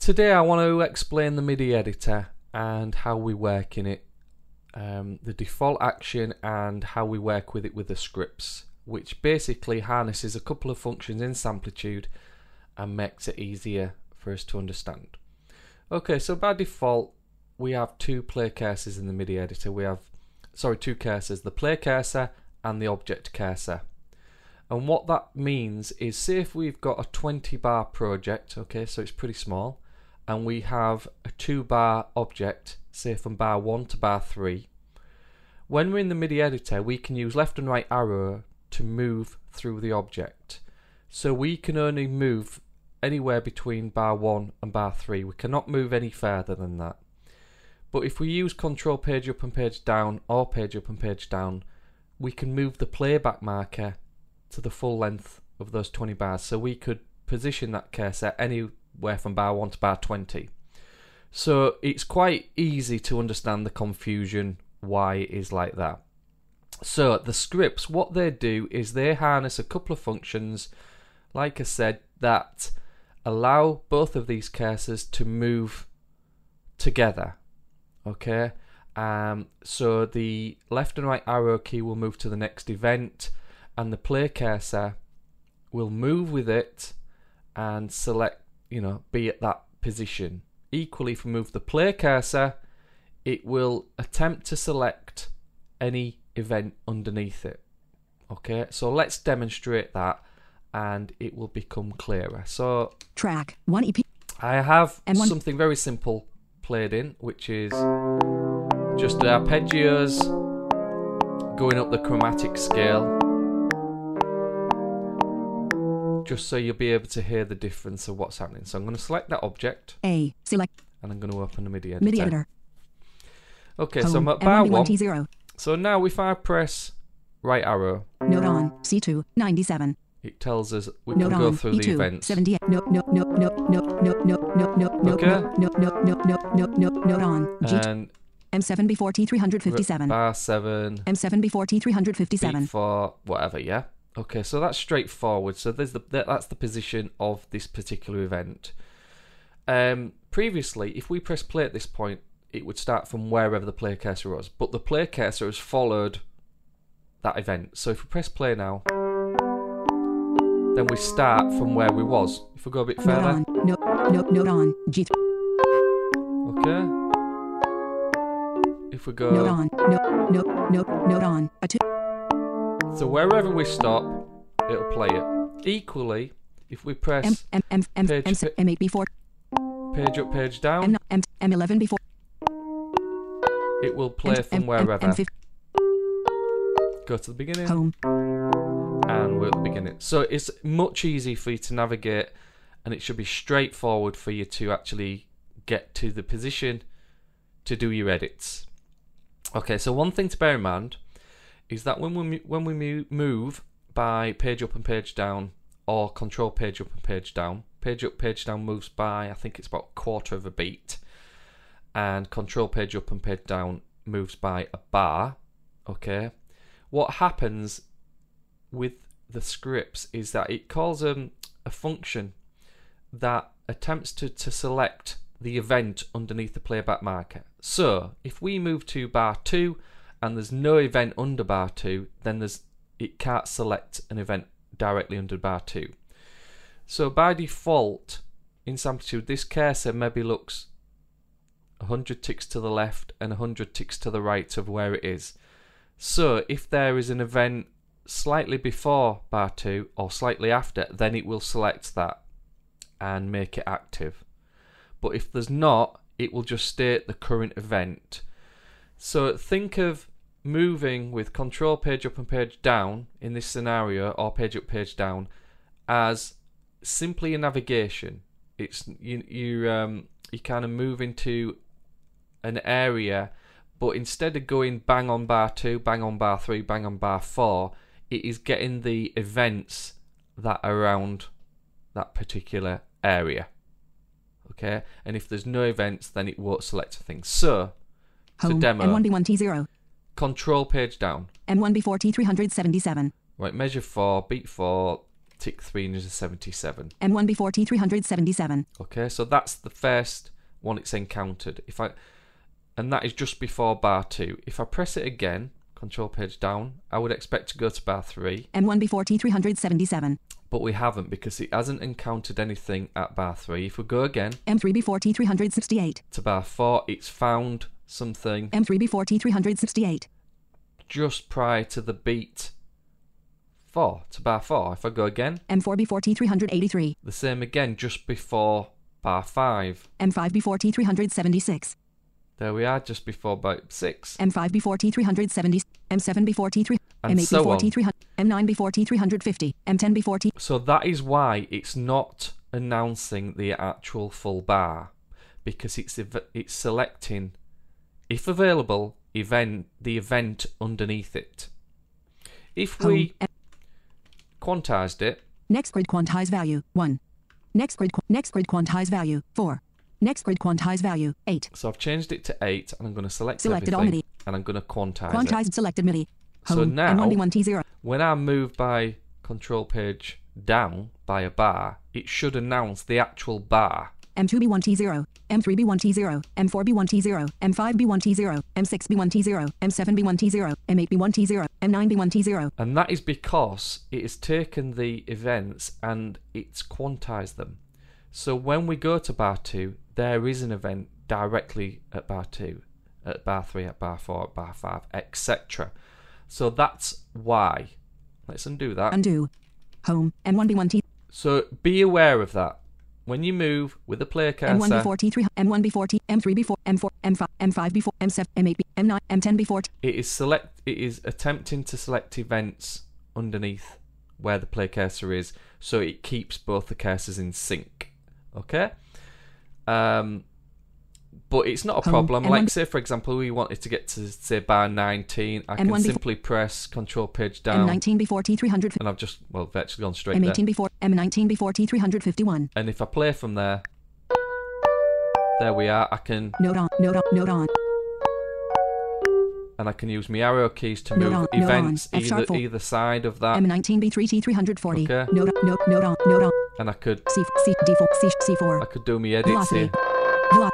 Today I want to explain the MIDI editor and how we work in it, the default action and how we work with it with the scripts, which basically harnesses a couple of functions in Samplitude and makes it easier for us to understand. Okay, so by default we have two play cursors in the MIDI editor. We have, two cursors, the play cursor and the object cursor. And what that means is, say if we've got a 20 bar project, okay, so it's pretty small, and we have a 2 bar object, say from bar 1 to bar 3. When we're in the MIDI editor, we can use left and right arrow to move through the object. So we can only move anywhere between bar 1 and bar 3. We cannot move any further than that. But if we use control page up and page down or page up and page down, we can move the playback marker to the full length of those 20 bars. So we could position that cursor anywhere from bar 1 to bar 20. So it's quite easy to understand the confusion why it is like that. So the scripts, what they do is they harness a couple of functions, like I said, that allow both of these cursors to move together. Okay, so the left and right arrow key will move to the next event, and the play cursor will move with it and select, be at that position. Equally, if we move the play cursor, it will attempt to select any event underneath it. Okay, so let's demonstrate that and it will become clearer. So track 1 EP. I have something very simple played in, which is just the arpeggios going up the chromatic scale, just so you'll be able to hear the difference of what's happening. So I'm going to select that object, select, and I'm going to open the MIDI editor. Okay, so I'm at Home, bar 1. M1T0. So now if I press right arrow, Note on C2 97. it tells us we can go through the events. 78. Note on G And M7 T 357. bar 7, M7 T 357. beat 4, whatever, yeah? Okay, so that's straightforward. So there's that's the position of this particular event. Previously, if we press play at this point, it would start from wherever the play cursor was. But the play cursor has followed that event. So if we press play now, then we start from where we was. If we go a bit further. Note on G. Okay. If we go. Note on a 2. So wherever we stop, it'll play it. Equally, if we press M8 before page up, page down, M11 before, it will play from wherever. Go to the beginning. Home. And we're at the beginning. So it's much easier for you to navigate, and it should be straightforward for you to actually get to the position to do your edits. Okay, so one thing to bear in mind is that when we move by page up and page down, or control page up and page down moves by, I think it's about a quarter of a beat, and control page up and page down moves by a bar. Okay, what happens with the scripts is that it calls a function that attempts to select the event underneath the playback marker. So if we move to bar 2 and there's no event under bar 2, then it can't select an event directly under bar 2. So by default in Samplitude, this cursor maybe looks 100 ticks to the left and 100 ticks to the right of where it is. So if there is an event slightly before bar 2 or slightly after, then it will select that and make it active. But if there's not, it will just state the current event. So think of moving with control page up and page down in this scenario, or page up, page down, as simply a navigation. It's you kind of move into an area, but instead of going bang on bar 2, bang on bar 3, bang on bar 4, it is getting the events that are around that particular area. Okay, and if there's no events, then it won't select a thing. So to demo, M1B1T0. Control page down. M1B4 T377. Right, measure 4, beat 4, tick 377. M1B4 T377. Okay, so that's the first one it's encountered. And that is just before bar 2. If I press it again, control page down, I would expect to go to bar 3. M1B4 T377. But we haven't, because it hasn't encountered anything at bar 3. If we go again M3B4 T368. to bar 4, it's found something M3B4 T368. just prior to the beat 4, to bar 4. If I go again, M4B4 T383. the same again, just before bar 5. M5B4 T376. There we are, just before bar 6. M5B4 T370. M7B4 T3. And so M8B4 on. T300. M9B4 T350. M10B4 T. So that is why it's not announcing the actual full bar, because it's selecting, if available, the event underneath it. If we quantized it, Next grid quantize value 1. Next grid quantize value 4. Next grid quantize value 8. so I've changed it to 8, and I'm going to select Selected all everything, MIDI. and I'm going to quantize it. Quantized selected MIDI. So Home. now, M1B1 T0. when I move by control page down by a bar, it should announce the actual bar. M2B1 T0. M3B1 T0. M4B1 T0. M5B1 T0. M6B1 T0. M7B1 T0. M8B1 T0. M9B1 T0. And that is because it has taken the events and it's quantized them. So when we go to bar 2, there is an event directly at bar 2, at bar 3, at bar 4, at bar 5, etc. So that's why. Let's undo that. Undo. Home. M1B1 T. So be aware of that. When you move with the play cursor, M1B4 T3. M1B4 T. M3B4. M4. M5. M5B4. M7. M8B. M9. M10B4 T. it is attempting to select events underneath where the play cursor is, so it keeps both the cursors in sync. Okay? But it's not a problem. Like, say, for example, we wanted to get to, say, bar 19. I can simply press control page down. M19B4 T300. And I've just, virtually gone straight there. M18B4. M19B4 T351. And if I play from there, there we are. I can... Note on. Note on. Note on. And I can use my arrow keys to move events either side of that. M19B3 T340. Okay. Note on. Note on. Note on. And I could... C4. I could do my edits Velocity. here.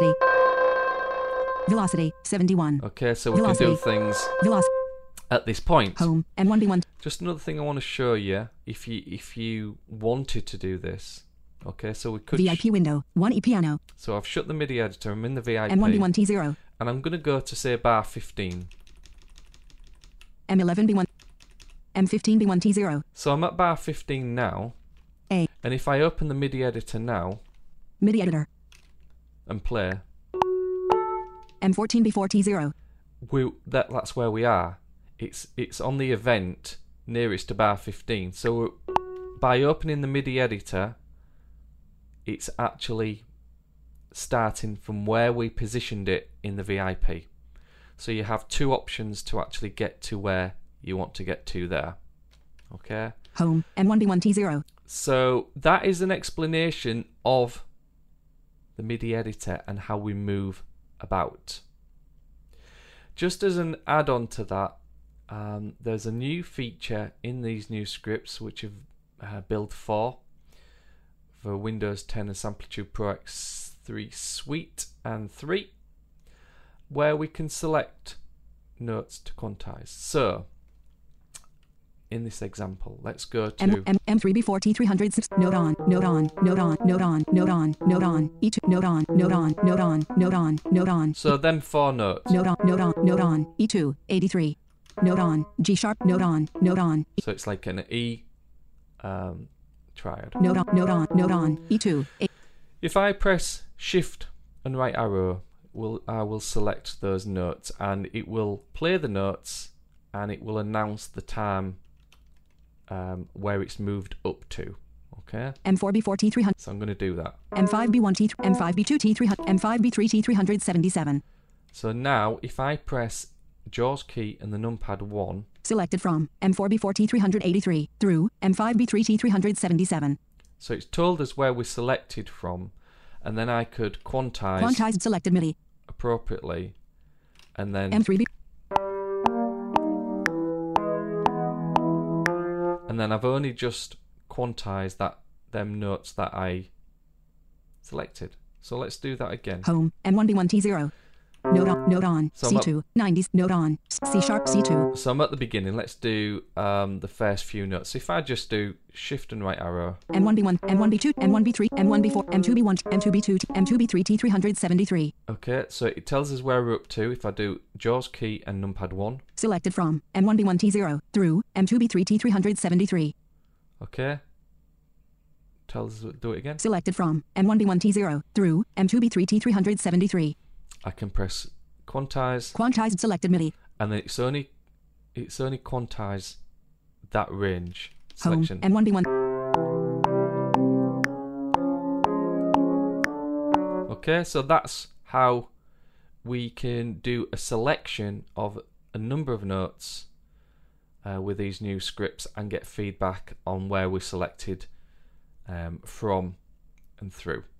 Velocity 71. Okay, so we can do things at this point. Home. M1B1. Just another thing I want to show you, if you wanted to do this. Okay, so we could... VIP window. 1E piano. So I've shut the MIDI editor, I'm in the VIP. M1B1 T0. And I'm going to go to, say, bar 15. M11B1. M15B1 T0. So I'm at bar 15 now. A. And if I open the MIDI editor now... MIDI editor. And play... M14B4 T0. That's where we are. It's on the event nearest to bar 15. So by opening the MIDI editor, it's actually starting from where we positioned it in the VIP. So you have two options to actually get to where you want to get to there. Okay? Home. M1B1 T0. So that is an explanation of the MIDI editor and how we move about. Just as an add-on to that, there's a new feature in these new scripts which have built for Windows 10 and Samplitude Pro X3 Suite and 3, where we can select notes to quantize. So in this example, let's go to M3B4 T306. Note on. Note on. Note on. Note on. Note on. Note on. E2. Note on. Note on. Note on. Note on. Note on. So then 4 notes. Note on. Note on. Note on. E2. 83. Note on. G sharp. Note on. Note on. So it's like an E triad. Note on. Note on. Note on. E2. If I press Shift and right arrow, I will select those notes, and it will play the notes, and it will announce the time where it's moved up to. Okay. M4B4 T300. So I'm going to do that. M5B1 T3. M5B2 T300. M5B3 T377. So now, if I press JAWS key and the numpad 1. Selected from M4B4 T383 through M5B3 T377. So it's told us where we selected from, and then I could quantize. Quantized selected MIDI. Appropriately, and then M3B. And then I've only just quantize them notes that I selected. So let's do that again. Home, M1B1T0. Note on, So C2, 90s, note on, C sharp, C2. So I'm at the beginning. Let's do the first few notes. If I just do shift and right arrow. M1B1, M1B2, M1B3, M1B4, M2B1, M2B2, M2B3, T373. Okay, so it tells us where we're up to. If I do JAWS key and numpad 1. Selected from M1B1T0 through M2B3, T373. Okay. Tells us, do it again. Selected from M1B1T0 through M2B3, T373. I can press quantize. Quantized selected MIDI. And then it's only quantize that range Home, selection. M1B1. Okay, so that's how we can do a selection of a number of notes with these new scripts and get feedback on where we selected from and through.